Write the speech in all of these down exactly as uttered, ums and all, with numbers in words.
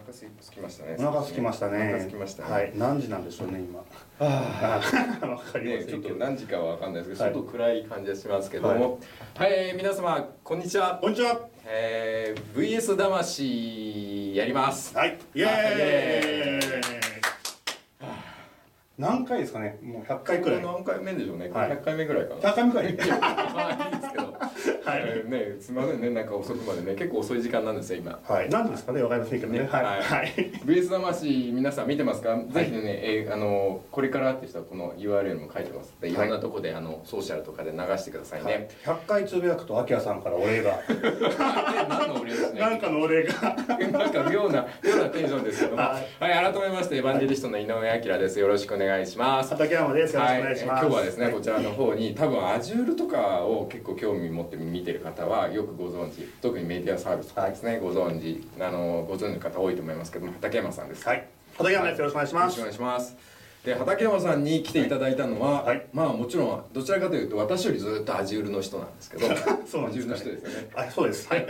腹すきましたね。 お腹すきましたね。 お腹すきましたね。 はい。何時なんでしょうね今。 ああ、わかりまね、ちょっとせんけど。 何時かはわかんないですけど、 はいちょっと暗い感じがしますけども、はい、えー皆様こんにちは。 こんにちは。 えー、ブイエス 魂やります。 はい。イエはいーイ。何回ですかね。もうひゃっかいくらい。 何回目でしょうね。 はいひゃっかいめぐらいかな。 ひゃっかいめくらい。 いやまあいいですけど。 はいえーね、すみませんね、なんか遅くまでね、結構遅い時間なんですよ今。 はい。何時ですかね。わかりませんけどね。はい。 はいはい。 ブイエス 魂皆さん見てますか？ぜひね、えーあのこれからって人はこの ユーアールエル も書いてますので、いろんなとこであのソーシャルとかで流してくださいね。 ひゃっかいつぶやくと、あきらさんからお礼が。 何のお礼ですね。 なんかのお礼が。 なんか妙な妙なテンションですけども、は、 はいい改めましてエヴァンジェリストの井上彰です。よろしくお願いします。 畠山です。よろしくお願いします。 はい、今日はですね、 はいこちらの方に多分 Azure とかを結構興味持って見てる方はよくご存知、特にメディアサービスとかですね、ご存知あのご存知の方多いと思いますけども、畠山さんです。 はい。畠山です。よろしくお願いします。 よろしくお願いします。で、畠山さんに来ていただいたのは、 はいまあもちろんどちらかというと私よりずっと Azure の人なんですけど、 そうなんです Azure のかね人ですよね。 あ、そうです。はい。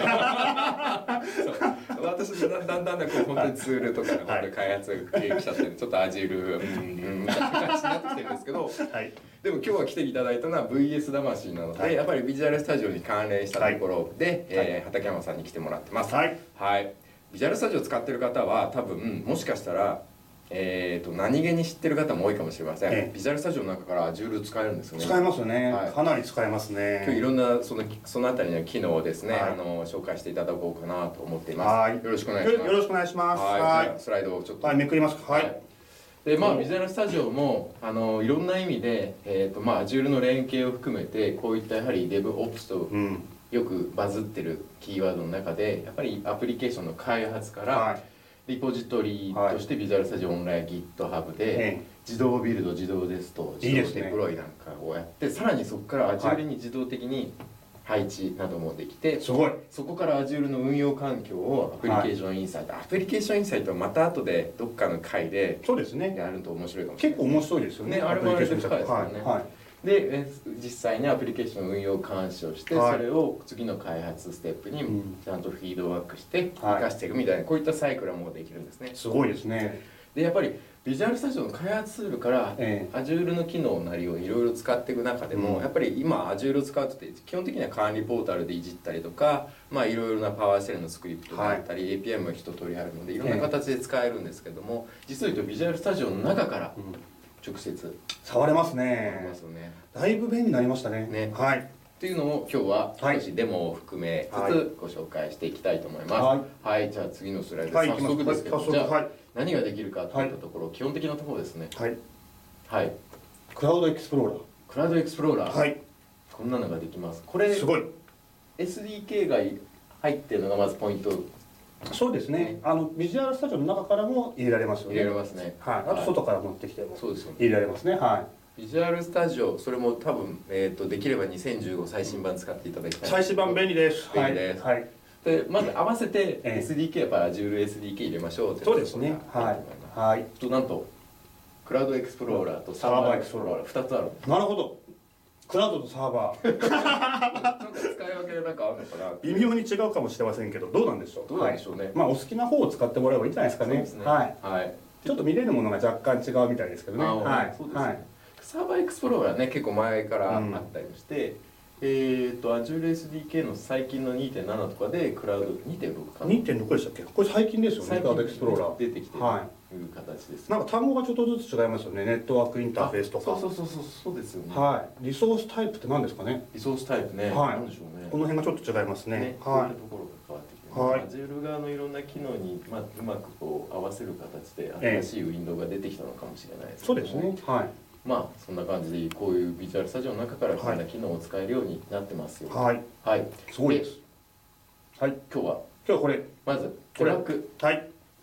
そう私だんだんだんだんこう本当にツールとかのはい開発が来ちゃってるちょっと Azure うんうんみたいな感じになってきてるんですけど、 はい。 でも今日は来ていただいたのは ブイエス 魂なので、 はいやっぱりビジュアルスタジオに関連したところで、 はいえー畠山さんに来てもらってます。 はい。 はい、ビジュアルスタジオを使ってる方は多分もしかしたら、えー、と何気に知ってる方も多いかもしれません、 ええビジュアルスタジオの中から Azure 使えるんですよね。 使えますよね、 はいかなり使えますね。 今日いろんなそのそのあたりの機能をですね、 はいあの紹介していただこうかなと思っています。 はいよろしくお願いします。 よろしくお願いします。 はい、 はいじゃあスライドをちょっと、 はい、めくりますか。はい。 はいでまあ、ビジュアルスタジオもあのいろんな意味で、えーとまあ、Azure の連携を含めてこういったやはり DevOps とうん。 よくバズってるキーワードの中でやっぱりアプリケーションの開発から、 はい。 リポジトリとしてビジュアルスタジオオンライン GitHub で、 ええ自動ビルド自動テスト自動いいですねデプロイなんかをやってさらにそこから Azure はいに自動的に配置などもできて、 すごい。 そこから Azure の運用環境をアプリケーションインサイト、アプリケーションインサイトはまた後でどっかの回でそうですね。 やると面白いかもしれない結構面白いですよね。 ねあれもあれで深いですよねはい。はい。 でえ実際にアプリケーションの運用を監視をして、 はいそれを次の開発ステップにうんちゃんとフィードバックして生はいかしていくみたいな、こういったサイクルもできるんですね。 すごいですね。 でやっぱりビジュアルスタジオの開発ツールからええ Azure の機能なりをいろいろ使っていく中でも、 うんやっぱり今 Azure を使うとって基本的には管理ポータルでいじったりとか、まあいろいろなパワーシェルのスクリプトがあったり、エーピーアイ も一通りあるのでいろんな形で使えるんですけども、実を言うとビジュアルスタジオの中からうん直接触れますやりねま。すよね。 だいぶ便利になりましたね。 ねはい。 っていうのを今日ははい少しデモを含めつはいつご紹介していきたいと思います。 はいはい、じゃあ次のスライド、 はい、 早行きます。 速ですけど、 はい早速、 じゃあはい。 何ができるかといったところ、基本的なところですね。 はい。 はい、 クラウドエクスプロークラウドエクスプローラー、 ラー。はい。 こんなのができます。これすごい。 エスディーケー が入ってるのがまずポイント。 そうですね。あのビジュアルスタジオの中からも入れられますよね。 入れられますねはい。あと外から持ってきてもそうですよね。 入れられますね。はビジュアルスタジオ、それも多分、えー、とできればにせんじゅうご最新版使っていただきたい。 い。 最新版便利です。 便利ですはい。はい。 でまず合わせてええエスディーケー やっぱ Azure エスディーケー 入れましょうってそうですね。 ははいい。はい。 となんとクラウドエクスプローラーとサーバーエクスプローラーふたつある。 なるほど。クラウドとサーバー。 なんか使い分けなんかあるのかな。 微妙に違うかもしれませんけど、どうなんでしょう。 どうなんでしょうねはいまあお好きな方を使ってもらえばいいんじゃないですかね。 そうですね。 はい。 はい。 ちょっと見れるものが若干違うみたいですけどね。 あはい。 そうですね。 はい。 サーバーエクスプローラーね結構前からあったりもして、えーと Azure エスディーケー の最近の にてんなな とかでクラウド にてんろく かな。 にてんろくでしたっけ？これ最近ですよね。 最クラウドエクスプローラ近ー。 出てきてるはという形です。 い。なんか単語がちょっとずつ違いますよね。ネットワークインターフェースとか。 そうそうそうそうそうですよね。 はい。リソースタイプって何ですかね。 リソースタイプね。 はいなんでしょうね。 この辺がちょっと違いますね。 ね、こういっはたところが変わってきて、 はいまあ Azure 側のいろんな機能に、まあ、うまくこう合わせる形でええ新しいウィンドウが出てきたのかもしれないでい。 すそうですね。はい。 まあそんな感じでこういうビジュアルスタジオの中からこんな機能を使えるようになってますよ。 はい。 はい。 すごいです。はい。 今日は今日はこれ。 まずトラック。 はい。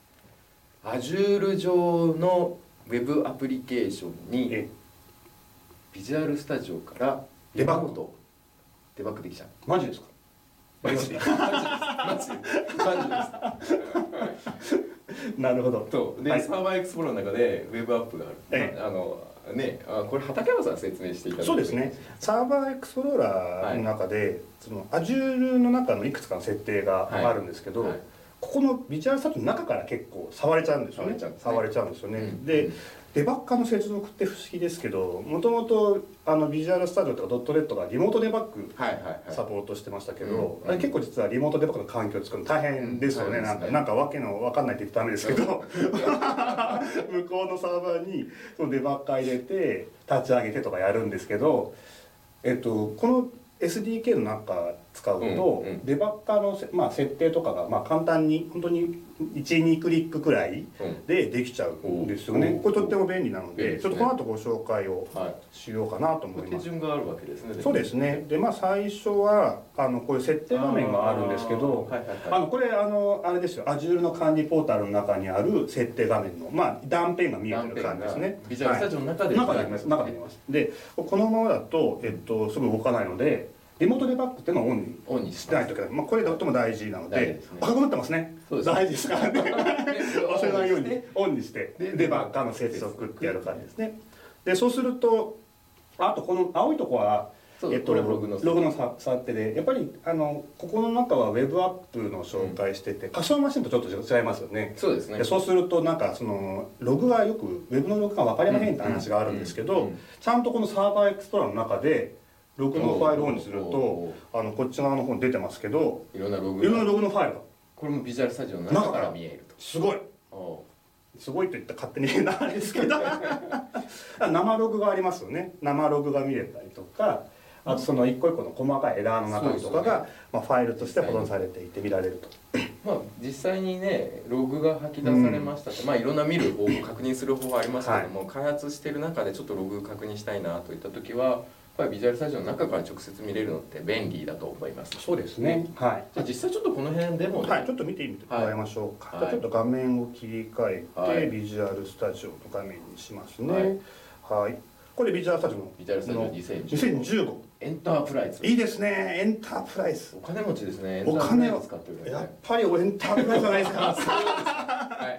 Azure 上のウェブアプリケーションにえ、 ビジュアルスタジオからデバッグとデバッグできちゃう。 マジですか。 マジです。マジです。マジです。 なるほど。 そうで、 はいサーバーエクスプローの中でウェブアップがある、 ええあのねあこれ畠山さん説明していただいて。 そうですね。サーバーエクスプローラーの中で、その Azure の中のいくつかの設定があるんですけど、 はいはいここのビジュアルスタジオの中から結構触れちゃうんですよね。触れちゃうんですよね。うん、で、デバッカーの接続って不思議ですけど、もともとあのビジュアルスタジオとかドットネットがリモートデバッグサポートしてましたけど、あれ結構実はリモートデバッグの環境を作るの大変ですよね。うん、なんかなんかわけのわかんないって言ってダメですけど、向こうのサーバーにそのデバッカー入れて立ち上げてとかやるんですけど、えっとこのエスディーケー の中使うと、うんうん、デバッカーの、まあ、設定とかが、まあ、簡単に本当にいち、にクリックくらいでできちゃうんですよね、うん、これとっても便利なので、ね、ちょっとこの後ご紹介をしようかなと思います。 手順があるわけですね。 そうですね。でまあ最初はあのこういう設定画面があるんですけど、はいはいはい、あのこれあのあれですよ、Azure の管理ポータルの中にある設定画面の、まあ、断片が見えてる感じですね。 ビジュアルスタジオの中で、 はい、中であります。中であります。でこのままだと、えっと、すぐ動かないので、リモートデバッグっていうのをオンにオンにしてないといけない。まあ、これがとても大事なので、ね、赤くなってますね。そうです、大事ですからね。忘れないようにオンにしてデバッガーの接続ってやる感じですね。でそうすると、あとこの青いとこはえっと、ログの触手で、やっぱりあのここの中はウェブアップの紹介してて、うん、仮想マシンとちょっと違いますよね。 そうですね。 でそうするとなんかそのログがよくウェブのログが分かりませんって話があるんですけど、ちゃんとこのサーバーエクスプローラーの中でログのファイルをオンにすると、あのこっち側の方に出てますけど、 いろんなログいろんなログのファイルが、 これもビジュアルスタジオの中から見えると。 すごい。すごいと言ったら勝手に言えないですけど生ログがありますよね。生ログが見れたりとか、あとその一個一個の細かいエラーの中身とかが、ね、まあ、ファイルとして保存されていて見られると。 まあ実際にねログが吐き出されましたって、うん、まあいろんな見る方法確認する方法ありますけども、はい、開発している中でちょっとログ確認したいなといった時はやっぱりビジュアルスタジオの中から直接見れるのって便利だと思います。 そうですね。はい。 じゃあ実際ちょっとこの辺でもね、 はい、ちょっと見てみてもらいましょうか。はい、じゃあちょっと画面を切り替えて、はい、ビジュアルスタジオの画面にしますね。はい。はい、これビジュアルスタジオのビジュアルスタジオにせんじゅうご。 エンタープライズ。 いいですね。エンタープライズ。 お金持ちですね。 お金を使ってる、ね。やっぱりエンタープライズじゃないですか。はい、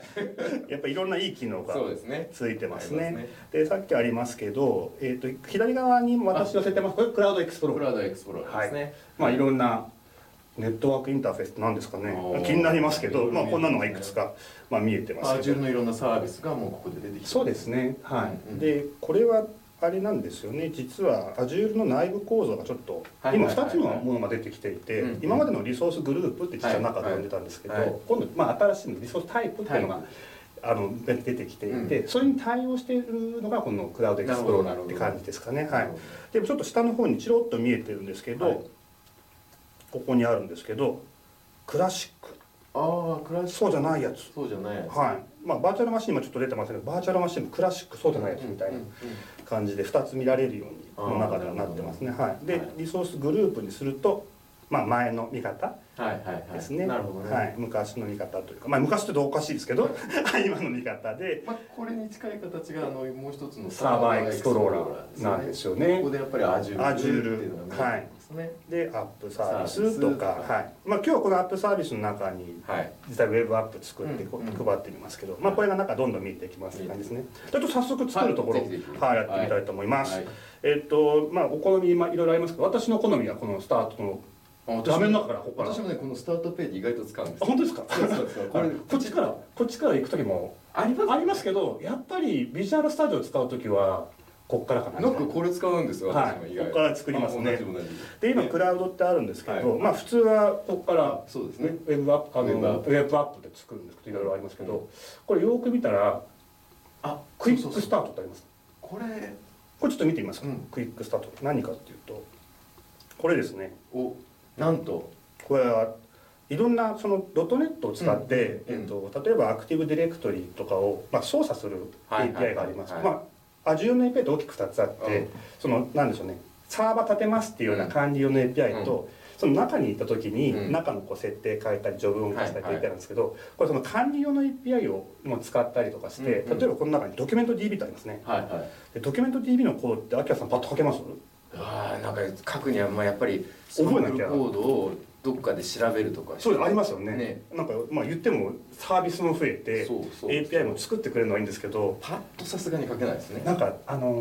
やっぱりいろんないい機能がついてますね。ねでさっきありますけど、えっ、ー、と左側に私寄せてます。これクラウドエクスプローラー。 クラウドエクスプローラーですね。はい、 まあいろんなネットワークインターフェースって何ですかね。気になりますけど、まあこんなのがいくつかまあ見えてますけど。 Azureのいろんなサービスがもうここで出てきて。 そうですね。はい。うんうん、でこれはあれなんですよね。実は Azure の内部構造がちょっと今ふたつのものが出てきていて、今までのリソースグループって実は中で呼んでたんですけど、今度まあ新しいリソースタイプっていうのがあの出てきていて、それに対応しているのがこのクラウドエクスプローラーって感じですかね。はい。でもちょっと下の方にチロッと見えてるんですけど、ここにあるんですけど、クラシック。 ああ、クラシック。 そうじゃないやつ。 そうじゃないやつ。 はい。まあバーチャルマシンもちょっと出てませんけど、バーチャルマシンもクラシックそうじゃないやつみたいな感じでふたつ見られるようにこの中ではなってますね。はい。でリソースグループにすると、まあ前の見方ですね。なるほどね。はい。昔の見方というか、まあ昔ってどうおかしいですけど、今の見方で。 まあこれに近い形があのもう一つのサーバーエクスプローラーなんですよね。 ここでやっぱり Azure っていうのがはい。でアップサービスとか、はい。まあ今日はこのアップサービスの中に実際ウェブアップ作って配ってみますけど、まあこれが中どんどん見えていきますって感じですね。ちょっと早速作るところはいやってみたいと思います。えっとまあお好みまあいろいろありますけど、私の好みはこのスタートの画面の中からここから私もねこのスタートページ意外と使うんです。 本当ですか？そうそうそう。これこっちからこっちから行く時もありますありますけど、やっぱりビジュアルスタジオを使う時はこっからかな。 なんかこれ使うんですよ。 はい。ここから作りますね。で今クラウドってあるんですけど、まあ普通はここからそうですね。 ウェブアップあのウェブアップで作るんですけどいろいろありますけど、これよく見たらあクイックスタートってあります。 これこれちょっと見てみますか。クイックスタート何かっていうとこれですね。 おなんとこれはいろんなそのドットネットを使って、えっと例えばアクティブディレクトリとかをまあ操作する エーピーアイ があります。まあ Azure の エーピーアイ って大きくふたつあって、そのなんでしょうね、サーバー立てますっていうような管理用の エーピーアイ と、その中に行った時に中のこう設定変えたり序文を化したりという エーピーアイ なんですけど、これその管理用の エーピーアイ をも使ったりとかして、例えばこの中にドキュメント ディービー ってありますね。でドキュメント ディービー のコードって秋葉さんパッと書けます？ ああなんか書くにはまあやっぱり覚えなきゃコードをどっかで調べるとかそうありますよね。ねなんかまあ言ってもサービスも増えて エーピーアイ も作ってくれるのはいいんですけど、 パッとさすがに書けないですね。 なんかあの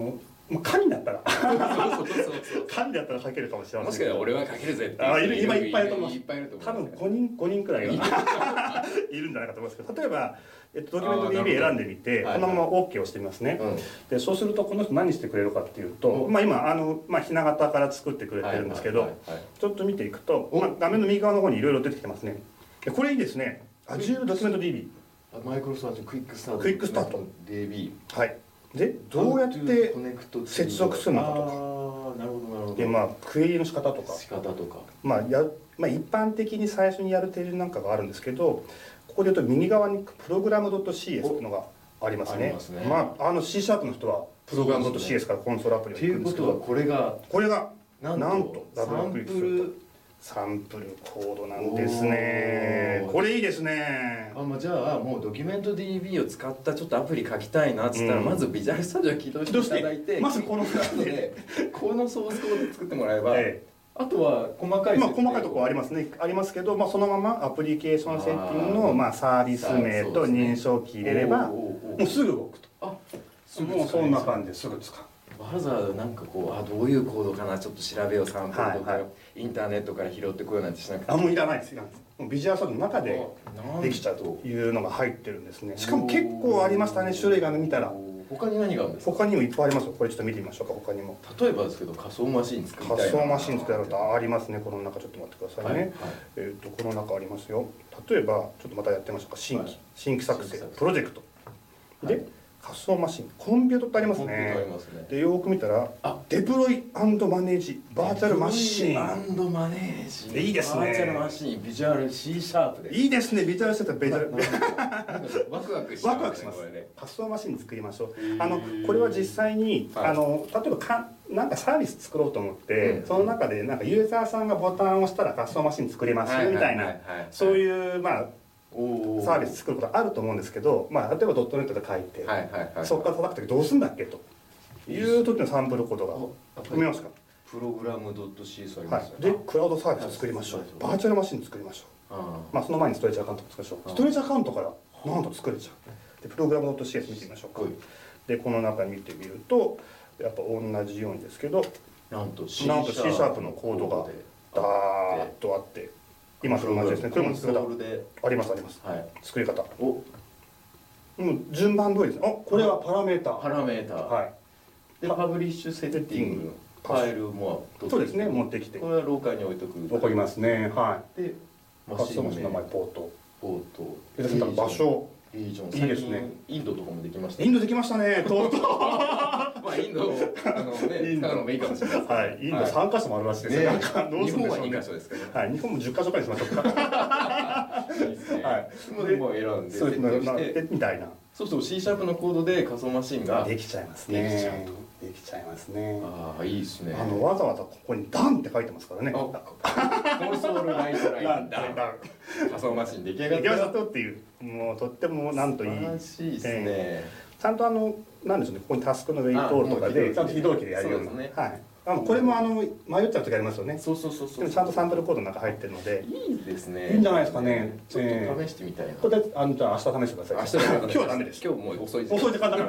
もう神だったらそうそうそうそう、 神だったら書けるかもしれません。 もしかしたら俺は書けるぜってあいる今いっぱいいると思う。 いっぱいいると思う。 多分ごにんごにんくらいいるんじゃないかと思いますけど、例えば、えっと、ドキュメント ディービー 選んでみてこのまま OK をしてみますね、うん、でそうするとこの人何してくれるかっていうと、うん、まあ今あの、まあ、ひな形から作ってくれてるんですけど、ちょっと見ていくと、まあ、画面の右側の方にいろいろ出てきてますね。でこれいいですね。 Azure ドキュメント ディービー、 マイクロソフトクイックスタートクイックスタートディービー、 はい。でどうやって接続するのかとか、 ああなるほどなるほど。 でまあクエリの仕方とか仕方とか、 まあやまあ、一般的に最初にやる手順なんかがあるんですけど、ここで言うと右側にプログラム .cs っていうのがありますね。ますね、まああの C シャープの人はプログラム .cs からコンソールアプリを作るんですけど、ということはこれがこれがなんとなんとダブルクリックするとサンプルコードなんですね。これいいですね。 あ、まあ、じゃあもうドキュメント ディービー を使ったちょっとアプリ書きたいなっつったら、うん、まずビジュアルスタジオを起動していただいて、 まずこのでこのソースコード作ってもらえば、ええ、あとは細かい、 まあ、細かいところありますね、ありますけど、まあ、そのままアプリケーションセッティングのまあサービス名と認証キー入れればもうすぐ動くと。あ、もうそんな感じですぐ使う。 わざわざなんかこう、あ、どういうコードかなちょっと調べよう、サンプルとか、はいはい、インターネットから拾ってこようなんてしなくて、 あ、もういらないですよ。もうビジュアルスタジオの中でできちゃうというのが入ってるんですね。しかも結構ありましたね、種類が見たら。 他に何があるんですか？ 他にもいっぱいありますよ。これちょっと見てみましょうか。他にも例えばですけど、仮想マシン作りたいな。 仮想マシン作りたいとありますね。この中ちょっと待ってくださいね、はいはい、えっ、ー、とこの中ありますよ。例えばちょっとまたやってみましょうか。新規、はい、新規作成プロジェクトで、はい、仮想マシンコンピュートってありますね。でよく見たらデプロイ&マネージバーチャルマシンデプロイ&マネージ、 いいですね。 バーチャルマシンビジュアル C シャープでいいですね。ビジュアルしてたらビジュアルワクワクしワクワクします。仮想マシン作りましょう。あのこれは実際に、はい、あの例えばかなんかサービス作ろうと思って、うん、その中でなんかユーザーさんがボタンを押したら仮想マシン作れますみたいなそういうまあサービス作ることあると思うんですけど、まあ、例えばドットネットで書いて、はいはいはい、そこから叩くときどうするんだっけという時のサンプルコードが読めますか。 プログラム .cs ありますよね、はい、でクラウドサービスを作りましょう、バーチャルマシン作りましょう、まあ、その前にストレージアカウントを作りましょう。ストレージアカウントからなんと作れちゃう。でプログラム .cs 見てみましょうか。でこの中見てみるとやっぱ同じようにですけどなんと C シャープのコードがダーッとあって、今と同じですね。これも作り方ありますあります、はい、作り方おもう順番通りです。あ、これはパラメータパラメータはいでパブリッシュセッティングファイルもそうですね、持ってきてこれは廊下に置いとく置きますね。はい。でマシンの名前ポートポートで場所リージョンいいですね。 インドとかもできました。 インドできましたね。とうとうまあインドあのね使うのもいいかもしれないです。 はい。インド三カ所もあるらしいですね。 日本は二カ所ですけど。 はい。日本も十カ所くらいにしましょうか。 いいですね。はい。もう選んでそうしてみたいな。 そうそう C シャープのコードで仮想マシンができちゃいますね。できちゃうと。できちゃいますね。 ああいいですね。 あのわざわざここにダンって書いてますからね。 コンソールライトラインダン。仮想マシン出来上がった。 出来上がったっていうもうとってもなんといい。 素晴らしいですね。 ちゃんとあのなんでしょうね。ここにタスクのウェイトとかでちゃんと非同期でやるような。はい。あのこれもあの迷っちゃう時ありますよね。 そうそうそうそう。 でもちゃんとサンプルコードの中入ってるので。 いいですね。 いいんじゃないですかね。 ちょっと試してみたいな。 これであのじゃあ明日試してください。明日今日はダメです。 今日もう遅い時間。 遅い時間だから。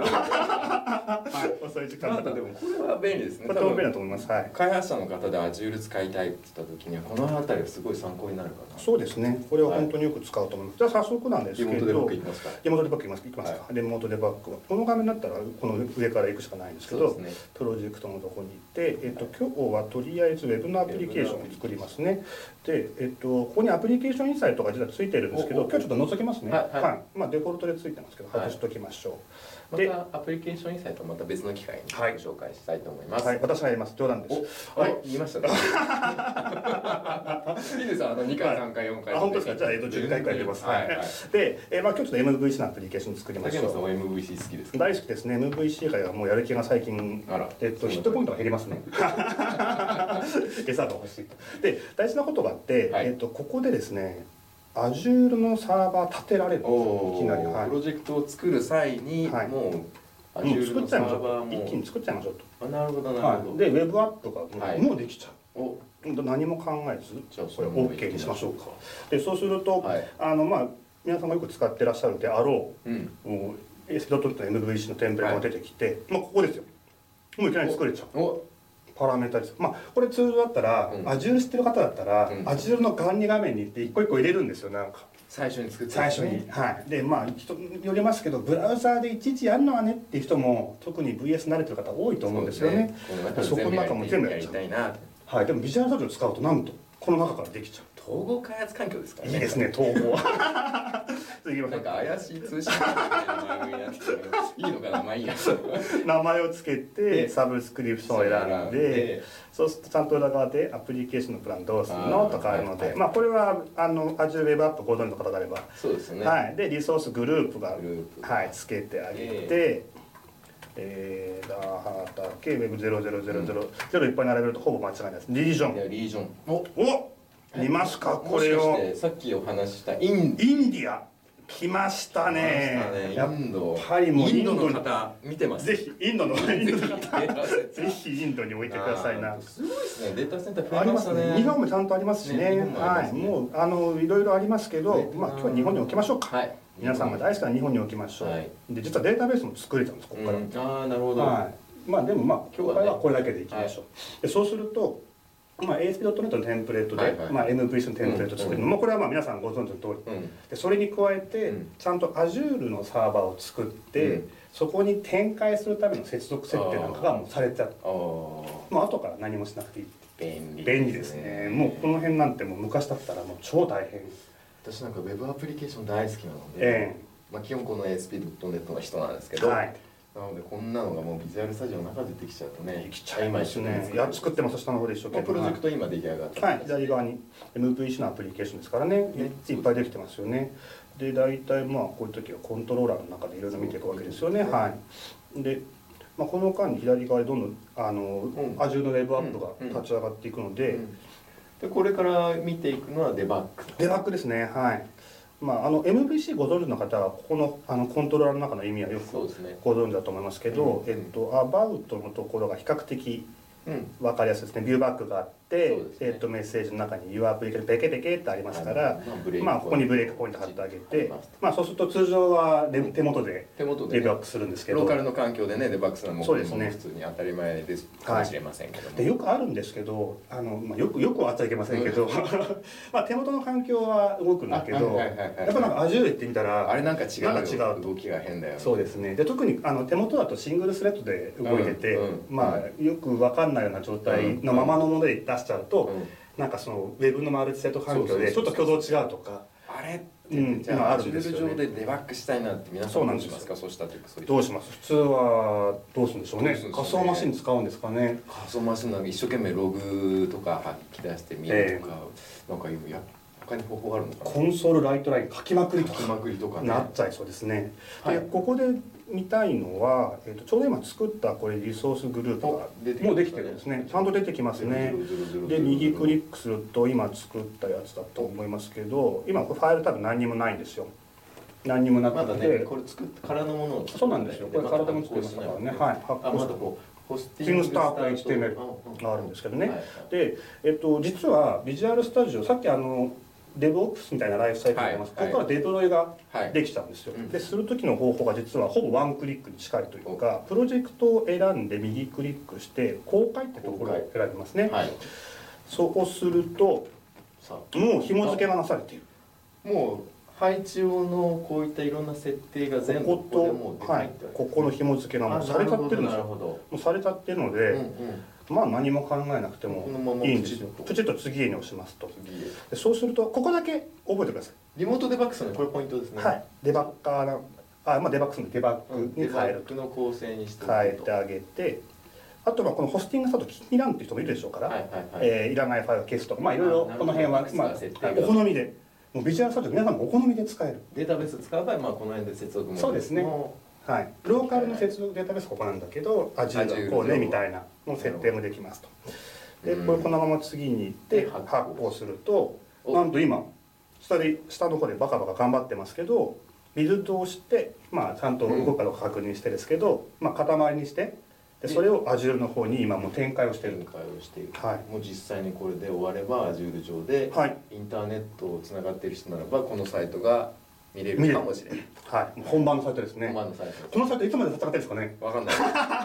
遅い時間だから。 でもこれは便利ですね。 これは便利だと思います。はい。 開発者の方で Azure 使いたいって言った時にはこの辺りはすごい参考になるかな。 そうですね。これは本当によく使うと思います。じゃあ早速なんですけど。 リモートデバッグいきますか。 リモートデバッグいきますか。いきますか。リモートデバッグはこの画面だったらこの上から行くしかないんですけど、プロジェクトのとこに行って、えっと今日はとりあえずウェブのアプリケーションを作りますね。で、えっとここにアプリケーションインサイトが実はついてるんですけど、今日ちょっと覗きますね。はい。はい、まあデフォルトでついてますけど外しておきましょう。 で、またアプリケーションインサイトはまた別の機会にご紹介したいと思います。 はい、私がやります。冗談です。 はい、言いましたね。いいです。あのにかい、さんかい、よんかい。 あ、本当ですか。じゃあえっとじゅっかいくらい出ます。はい。で、えまあ今日ちょっと エムブイシー のアプリケーション作りましょう。 竹山さんは エムブイシー 好きですか？ 大好きですね。エムブイシー がもうやる気が最近えっとヒットポイントが減りますね。餌が欲しいと。で、大事なことがあって、えっとここでですね。Azure のサーバー立てられるんですよ。いきなり、はい、 プロジェクトを作る際に、はい、もう Azure のサーバーも一気に作っちゃいましょうと。 あ、なるほどなるほど。 はい、でウェブアップがもう、はい、もうできちゃう。お何も考えずじゃあそれ OK にしましょうか。でそうすると、はい、あのまあ皆さんもよく使ってらっしゃるであろう、うん、エスピードットネットの エムブイシー のテンプレが出てきて、はい、まあここですよ。 もういきなり作れちゃう。パラメータです。まあこれ通常だったら、うん、Azure 知ってる方だったら、うん、Azure の管理画面に行って一個一個入れるんですよ。なんか最初に作って、 ね、最初に、はい。でまあ人によりますけど、ブラウザーでいちいちやるのはねっていう人も特に ブイエス 慣れてる方多いと思うんですよね。そこの中も全部やっちゃう。はい。でもビジュアルスタジオ使うとなんとこの中からできちゃう。 統合開発環境ですからね。 いいですね、統合。 なんか怪しい通信みたいな番組になってたけど、いいのかな、まあいいや。 名前をつけてサブスクリプションを選んで、そうするとちゃんと裏側でアプリケーションのプランどうするのとかあるので、まあこれはあの Azure Web App ご存知の方であれば、 そうですね。 はい。でリソースグループがはいつけてあげて、えー、ラハタケ ウェブゼロゼロゼロゼロゼロいっぱい並べるとほぼ間違いないです。リージョン。 リージョン。 おお。見ますかこれを。 さっきお話したインインディア来ましたね。 インド。 はい、もうインドの方見てます。 ぜひインドのインドの方ぜひインドに置いてくださいな。 すごいですね。データセンター増えましたね。 日本もちゃんとありますしね。はい、もうあのいろいろありますけど、まあ今日は日本に置きましょうか。はい。皆さんが大好きな日本に置きましょう。で実はデータベースも作れたんですここから。 ああなるほど。 はい。まあでもまあ今日はこれだけでいきましょう。でそうすると。まあ、エーエスピードットネット のテンプレートで、はいはい、まあ、エムブイシー のテンプレート作るのも、うん、これはまあ皆さんご存知の通り、うん、でそれに加えて、うん、ちゃんと Azure のサーバーを作って、うん、そこに展開するための接続設定なんかがもうされちゃう。もう後から何もしなくていい。 便利ですね。 便利ですね。もうこの辺なんてもう昔だったらもう超大変。 私なんか Web アプリケーション大好きなので、えーまあ、基本この エーエスピードットネット の人なんですけど、はい、なのでこんなのがもうビジュアルスタジオの中でできちゃうとね、 できちゃいますね。いや作ってます下の方で一生懸命。 プロジェクト今出来上がって、 はい、左側に エムブイシー のアプリケーションですからね、ねいっぱいできてますよね。で大体まあこういう時はコントローラーの中でいろいろ見ていくわけですよね。はい。で、まあ、この間に左側でどんどんあの、うん、Azure の Web アップが立ち上がっていくので、うんうん、 でこれから見ていくのはデバッグ。 デバッグですね。はい。まあ、あの エムブイシー ご存知の方はここのあのコントローラーの中の意味はよくご存知だと思いますけど、えっと、アバウトのところが比較的分かりやすいですね。ビューバックがあって、ねえっと、メッセージの中に Your Application ペケペケってありますから、まあここにブレイクポイント貼ってあげて、まあそうすると通常は手元でデバッグするんですけど、 ローカルの環境でねデバッグするのはもう普通に当たり前ですかもしれませんけども、 でよくあるんですけど、あのまあよくよくはあっちゃいけませんけど、まあ手元の環境は動くんだけど、やっぱなんか Azure 行ってみたらあれなんか違うなんか違う動きが変だよ。 そうですね。で特にあの手元だとシングルスレッドで動いてて、まあよくわかんないような状態のままのもので出しちゃうと、なんかそのウェブのマルチセット環境でちょっと挙動違うとか、 あれってじゃあ Azure 上でデバッグしたいなって皆さんどうしますか？そうした時どうします？普通はどうするんでしょうね。仮想マシン使うんですかね。 仮想マシンなんか一生懸命ログとか吐き出してみるとか、なんか今や他に方法あるのかな。 コンソールライトライン書きまくりとか書きまくりとかねなっちゃいそうですね。でここで見たいのは、えー、とちょうど今作ったこれリソースグループがもうできてるんですね。ちゃんと出てきますね。で右クリックすると今作ったやつだと思いますけど、今これファイル多分何にもないんですよ。何にもなくて、まだねこれ作ってからのものをそうなんですよ。これ体も作りましたからね。はい。発行したホスティングスタート エイチティーエムエル があるんですけどね。で、えっと実はビジュアルスタジオさっきあのデブオプスみたいなライフサイクルがあります。ここからデプロイができちゃうんですよ。でする時の方法が実はほぼワンクリックに近いというか、プロジェクトを選んで右クリックして公開ってところを選びますね。そうするともう紐付けがなされている。 もう配置用のこういったいろんな設定が全部ここでもう出ていて、はい、 ここの紐付けがもうされちゃってるんですよ。もうされちゃってるので。まあ何も考えなくてもいいんですよ。プチッと次へに押しますと。そうするとここだけ覚えてください。 リモートデバッグするのこれポイントですね。 はい。デバッカーなあまあデバッグするのデバッグに変える。デバッグの構成にして変えてあげて、あとはこのホスティングスタート気に入らんっていう人もいるでしょうから、えいらないファイルを消すとか、まあいろいろこの辺はまあお好みで、もうビジュアルスタジオ皆さんもお好みで使える。 データベース使う場合まあこの辺で接続もそうですね。はい、ローカルの接続データベースはここなんだけど Azure がこうねみたいなの設定もできますと。でこれこのまま次に行って発行すると、なんと今下で下の方でバカバカ頑張ってますけどビルドをして、まあ、ちゃんと動くかどうか確認してですけど、まあ、塊にしてでそれを Azure の方に今もう展開をしている。 展開をしている、はい、もう実際にこれで終われば Azure 上でインターネットをつながっている人ならばこのサイトが見れるかもしれない。 はい、本番のサイトですね。 本番のサイト。 このサイトいつまで戦ってるんですかね。 わかんない。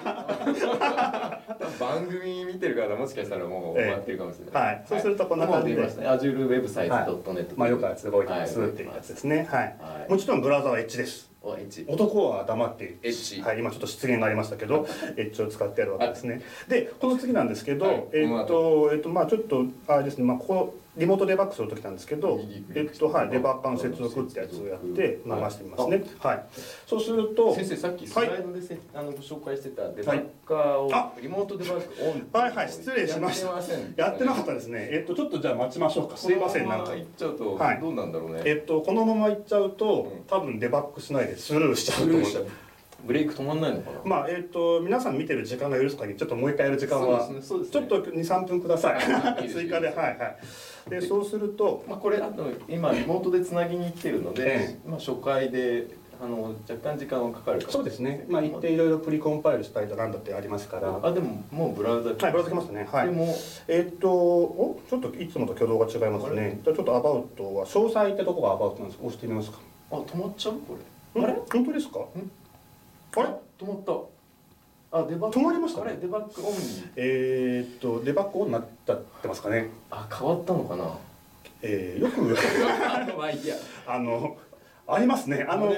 番組見てる方もしかしたらもう終わってるかもしれない。 はい。そうするとこんな感じで。 Azure ウェブサイト ドットネット。 まあよくある動いてますっていうやつですね。はい。もちろんブラウザはエッジです。男は黙ってエッジ。はい。今ちょっと失言がありましたけど、エッジを使ってやるわけですね。で、この次なんですけど、えっとえっとまあちょっとあれですね。まあここリモートデバッグする時なんですけど、えっとはい、デバッガーの接続ってやつをやって流してみますね。はい。そうすると先生さっきスライドでせあのご紹介してたデバッガーをリモートデバッグオン。 はいはい、失礼しました。やってなかったですね。えっとちょっとじゃあ待ちましょうか。すいませんなんか。 行っちゃうとどうなんだろうね。 えっとこのまま行っちゃうと多分デバッグしないでスルーしちゃうと思う。 ブレイク止まんないのかな。 まあえっと皆さん見てる時間が許す限りちょっともう一回やる時間はちょっとにさんぷんください。追加ではいはい。でそうすると、 まあこれあと今リモートでつなぎに行ってるので、まあ初回であの若干時間はかかるかも。 そうですね。まあ一定いろいろプリコンパイルしたりとなんだってありますから。 あでももうブラウザ。 はいブラウザ来ましたね。はい。でもえっとおちょっといつもと挙動が違いますね。じゃあちょっとアバウトは詳細ってとこがアバウトなんです。押してみますか。 あ止まっちゃうこれ。 あれ本当ですか。あれ止まった。あデバッグ止まりました。 あれデバッグオンに。 えっとデバッグオンになっちゃってますかね。 あ変わったのかな。 えー、よくあのありますね。あの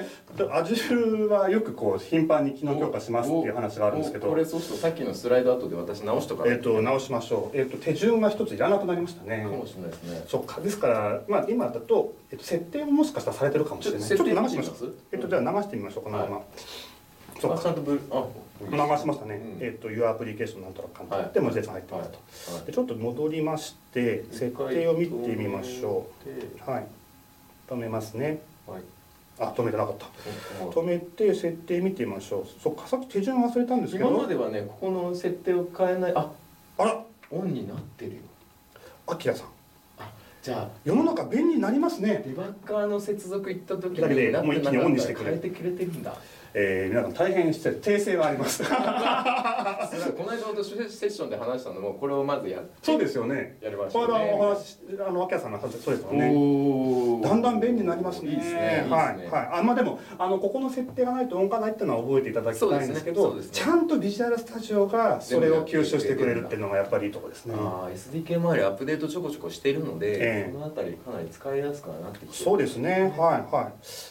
Azure はよくこう頻繁に機能強化しますっていう話があるんですけど、 これそうするとさっきのスライド後で私直しとかえっと直しましょう。えっと手順が一ついらなくなりましたね。 かもしれないですね。 そっか。ですからまあ今だとえっと設定ももしかしたらされてるかもしれない。ちょっと流してみます。えっとじゃあ流してみましょうこのまま。 そうか。ちゃんとブあ流しましたね。えっと Your Application なんとか簡単で文字列が入ってますと。でちょっと戻りまして設定を見てみましょう。はい。止めますね。はい。あ止めてなかった。止めて設定見てみましょう。そっかさっき手順忘れたんですけど。 今まではねここの設定を変えないああらオンになってるよ。 あきらさん。 あじゃあ世の中便利になりますね。 デバッガーの接続行った時だけでもう一気にオンにしてくれ変えてくれてるんだ。 えー、皆さん大変失礼訂正はありますこの間のセッションで話したのもこれをまずやってそうですよねやりましたね。 これはお話あの脇屋さんの話そうですよね。だんだん便利になりますね。いいですね。はいはい。あまあでもあのここの設定がないと音がないっていうのは覚えていただきたいんですけど、ちゃんとビジュアルスタジオがそれを吸収してくれるっていうのがやっぱりいいところですね。 ああ エスディーケー 周りアップデートちょこちょこしているので、そのあたりかなり使いやすくはなってきてる。 そうですね。はいはい。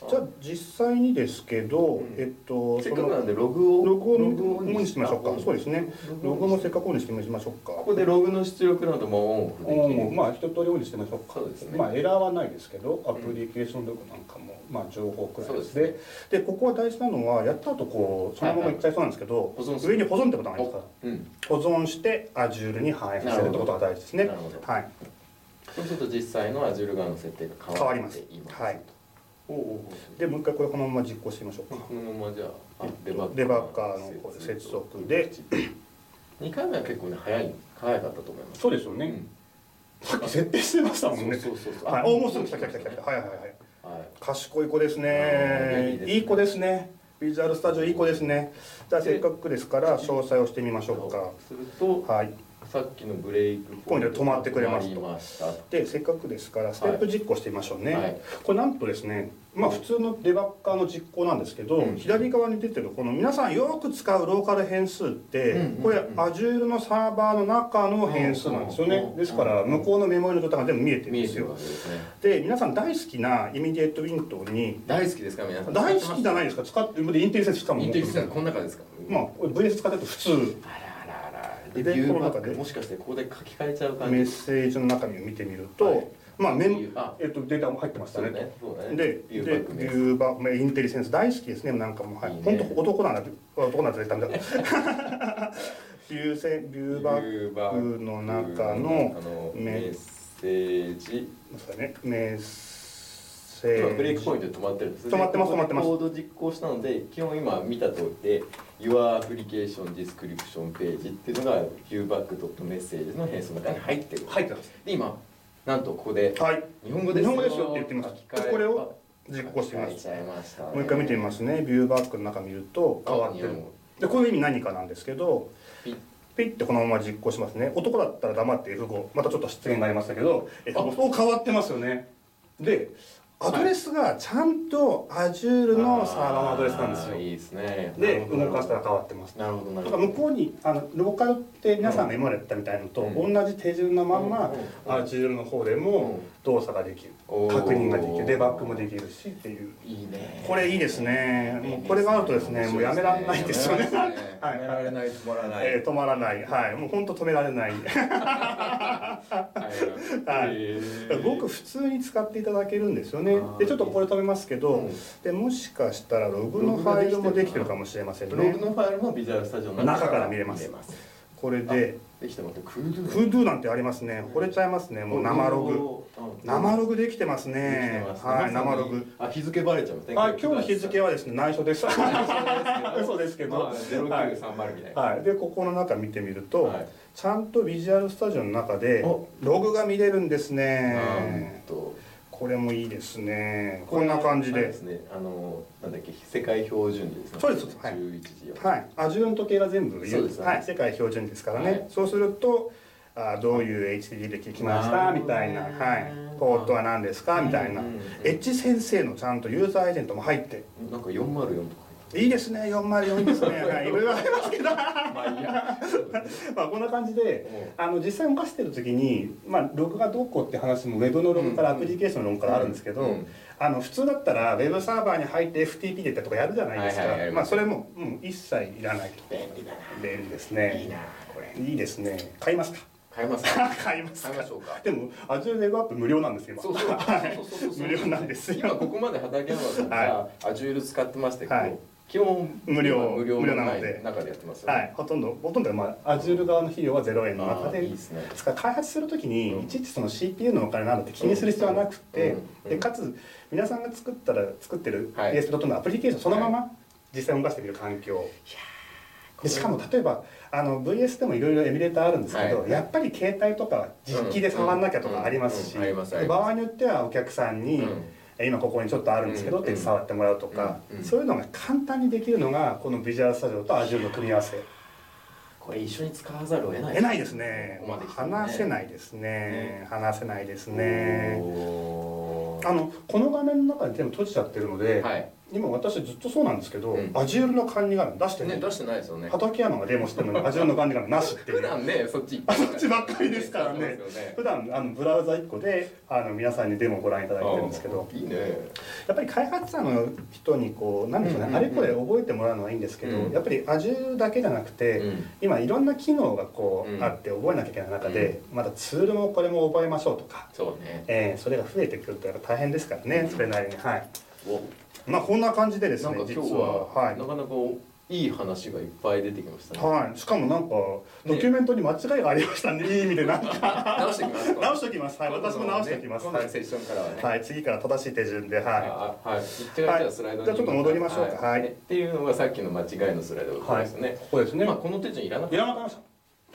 じゃあ実際にですけど、えっとせっかくなんでログをログをオンにしましょうか。そうですね。ログもせっかくオンにしてみましょうか。 ここでログの出力などもオンオフできる。 まあ一通りオンにしてみましょうか。そうですね。まあエラーはないですけど、アプリケーションログなんかもまあ情報くらいですね。でここは大事なのはやった後こうそのままいっちゃいそうなんですけど、上に保存ってことがありますから、保存して Azure に反映させるってことが大事ですね。はい。 そうすると実際の Azure 側の設定が変わります。はい。 でもう一回これこのまま実行してみましょうか。 このままじゃあデバッガーの接続でにかいめは結構ね早い早かったと思います。 そうですよね。さっき設定してましたもんね。そうそうそう。はい。おもうすぐ来た来た来た来た。はいはいはい。賢い子ですね。いい子ですね。ビジュアルスタジオいい子ですね。じゃあせっかくですから詳細をしてみましょうか。 するとはい。さっきのブレイクポイントで止まってくれますと。でせっかくですからステップ実行してみましょうね。はい、これなんとですねまあ普通のデバッガーの実行なんですけど、うん、左側に出てるこの皆さんよく使うローカル変数って、うん、これ Azure のサーバーの中の変数なんですよね。ですから向こうのメモリの状態が全部見えてるんですよ。で皆さん大好きなイミディエットウィンドウに大好きですか皆さん。 大好きじゃないですか。使ってインテリセンスしかもインテリセンスこの中ですか。 まあ ブイエス 使ってると普通。 でビューバックもしかしてここで書き換えちゃう感じ。 メッセージの中身を見てみると、はい、まあメモえっとデータも入ってましたね。ねねでビューバックインテリセンス大好きですねなんかもはい。本当男なんだ男なんだ絶対ダメだ。ビューセビューバックの中のメッセージですかねメッセブレイクポイントで止まってるんです。 止まってます止まってます。 コード実行したので基本今見た通りで Your Application Description Page っていうのが viewback.message の変数の中に入ってる。 入ってます。 で今なんとここで日本語ですよ。 日本語ですよって言ってみます。これを実行してみます。もう一回見てみますね。viewback の中見ると変わってる。でこういう意味何かなんですけど。ピッてこのまま実行しますね。男だったら黙って エフご またちょっと失言がありましたけど エフご そう変わってますよね。でアドレスがちゃんと Azure のサーバーのアドレスなんですよ。 いいですね。 で動かしたら変わってます。 なるほどなるほど。 だから向こうにあのローカルって皆さんが今までやったみたいのと、うん、同じ手順のまんま、うん、Azure の方でも動作ができる、うん、確認ができる、デバッグもできるしっていう。いいね。これいいですね。もうこれがあるとですね、もうやめられないですよね。 止められない、止まらない。 えー、止まらない。はい。もう本当止められない。はい。僕普通に使っていただけるんですよね。でちょっとこれ止めますけど、うん、でもしかしたらログのファイルもできてるかもしれませんね。 ログのファイルもビジュアルスタジオの中から見れます。これでできてます。クードゥクードゥなんてありますね。惚れちゃいますね。もう生ログ生ログできてますね。はい、生ログ。 あ、日付バレちゃう。 あ、今日の日付はですね内緒です。嘘ですけどゼロきゅうさんまるみたいな。 はい。でここの中見てみるとちゃんとビジュアルスタジオの中でログが見れるんですね。これもいいですね。こんな感じで。ですね。あのなんだっけ、世界標準時ですね。 そうです。はい。はい。Azureの時計が全部、はい、世界標準時ですからね。そうするとあどういう エイチティーティー で聞きましたみたいな、はい。ポートは何ですかみたいな。エッジ先生のちゃんとユーザーエージェントも入って。 なんかよんまるよんとか。 いいですね、よんまるよんですね。はい、いろいろありますけど。まあいいや。まあこんな感じで、あの実際動かしてる時に、まあログがどうこうって話もウェブのログからアプリケーションのログからあるんですけど、あの普通だったらウェブサーバーに入って エフティーピー でってとかやるじゃないですか。まあそれもうん一切いらない。 便利だな。 便利ですね。 いいなこれ。 いいですね。買いますか。 買いますか。 買います。 買いましょうか。 でも Azure Web App 無料なんですよ。 そうそう無料なんですよ。 今ここまで畠山さんが Azure 使ってましたけど。基本無料無料なので中でやってますよね。 はい、ほとんどほとんどまあ Azure 側の費用はゼロえんの中で、ですから開発するときにいちいちその シーピーユー のお金などって気にする必要はなくて、でかつ皆さんが作ったら作ってる ピーエス ドットのアプリケーションそのまま実際動かしてみる環境。でしかも例えばあの ブイエス でもいろいろエミュレーターあるんですけど、やっぱり携帯とか実機で触んなきゃとかありますし、場合によってはお客さんに今ここにちょっとあるんですけどって触ってもらうとか、そういうのが簡単にできるのがこのビジュアルスタジオと Azure の組み合わせ。 これ一緒に使わざるを得ない得ないですね。話せないですね。話せないですね。あのこの画面の中に全部閉じちゃってるので、今私ずっとそうなんですけど、Azure の管理画面出してね、出してないですよね。 畠山がデモしてるのに Azure の管理画面なしっていう。 普段ね、そっちそっちばっかりですからね。普段あのブラウザいっこであの皆さんにデモをご覧いただいてるんですけど、 いいね。 やっぱり開発者の人にこうなんでしょうね、あれこれ覚えてもらうのはいいんですけど、やっぱり Azure だけじゃなくて、今いろんな機能がこうあって覚えなきゃいけない中で、まだツールもこれも覚えましょうとか、 そうね。 えー、それが増えてくるとやっぱ大変ですからね、それなりに。はい。まあこんな感じでですね、 実は、はい、なかなかいい話がいっぱい出てきましたね。 はい。しかもなんかドキュメントに間違いがありましたね。いい意味でなんか直してきます。 直してきます。はい。私も直してきます。 今度セッションからはね。 はい。次から正しい手順で、はい。 はい。じゃあスライドに。 じゃあちょっと戻りましょうか。はい。 っていうのがさっきの間違いのスライドですね。 ここですね。 まあこの手順いらなかった。 いらなかった。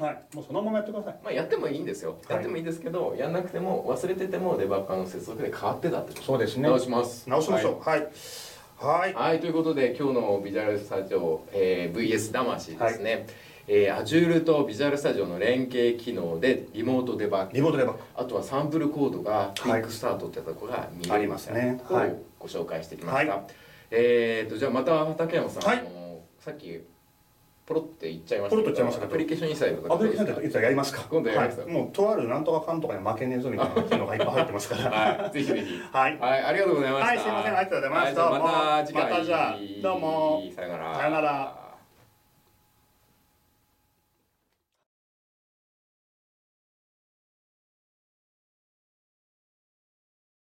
はい、もうそのままやってください。 まあやってもいいんですよ。やってもいいですけど、やんなくても忘れててもデバッガーの接続で変わってたってこと。 そうですね。 直します。 直しましょう。はい。はい。 はい、ということで今日のビジュアルスタジオ、えー、ブイエス 魂ですね。はい、えー、Azure とビジュアルスタジオの連携機能でリモートデバッグ。 リモートデバッグ。 あとはサンプルコードがクイックスタートってところが見れますね。はい。ご紹介してきました。はい、えっとじゃあまた畠山さん、はい、さっきポロって言っちゃいましたけど、ポロッと言っちゃいましたけど、アプリケーションインサイドとか、アプリケーションインサイドいつかやりますか。今度やります。もうとあるなんとかかんとかに負けねえぞみたいな機能がいっぱい入ってますから。 はい、ぜひぜひ。 はい、 はい、ありがとうございました。 はい、すいません、ありがとうございました。 また次回。 またじゃあ、どうも。 さよなら。 さよなら。